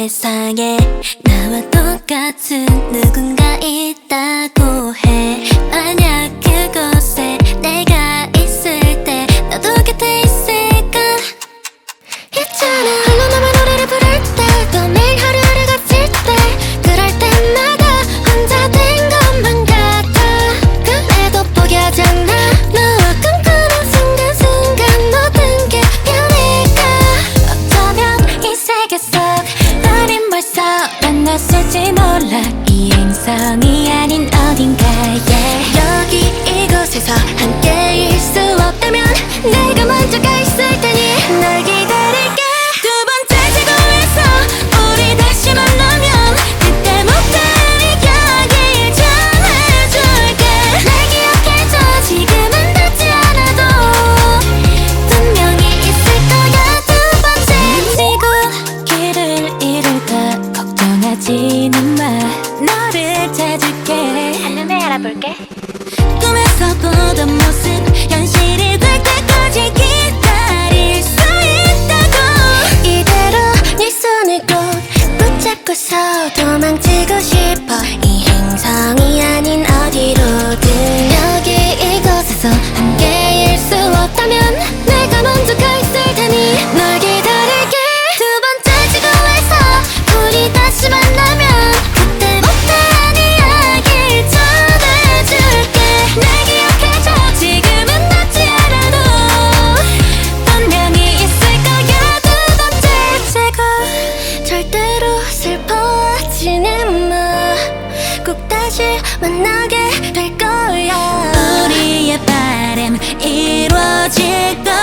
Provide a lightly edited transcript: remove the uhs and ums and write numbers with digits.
세상에 나와 똑같은 누군가 있다고 해. 만약 그곳에 내가 있을 때 너도 곁에 있을까? 있잖아, 홀로 나만 노래를 부를 때 또 매일 하루하루 같을 때 그럴 때마다 혼자 된 것만 같아. 그래도 포기하지 않아. 너와 꿈꾸는 순간순간 모든 게 변할까? 어쩌면 이 세계 속 우린 벌써 만났을지 몰라. 이 행성이 아닌 어딘가에 여기 이곳에서 함께일 수 없다면 내가 먼저 가 있을 테니 널 기다릴게. 두 번째 지구에서 우리 다시 만나면 그때 못한 이야기 전해줄게. 날 기억해줘. 지금은 닿지 않아도 분명히 있을 거야. 두 번째 지구. 길을 잃을까 걱정하지는 마. 너를 찾을게. 한눈에 알아볼게. 꿈에서 보던 모습 현실이 될 때까지 기다릴 수 있다고. 이대로 네 손을 꼭 붙잡고서 도망치고 싶어. 이 행성이 아닌 어디로든 여기 이곳에서 함께일 수 없다면 내가 먼저 가 있을 테니 널 기다릴게. 두 번째 지구에서 우리 다시 만나면 그때 못한 이야기 전해줄게. 날 기억해줘. 지금은 닿지 않아도 분명히 있을 거야. 두 번째 지구. 절대로 슬퍼하지는 마. 꼭 다시 만나게 될 거야. 우리의 바람 이루어질 거야.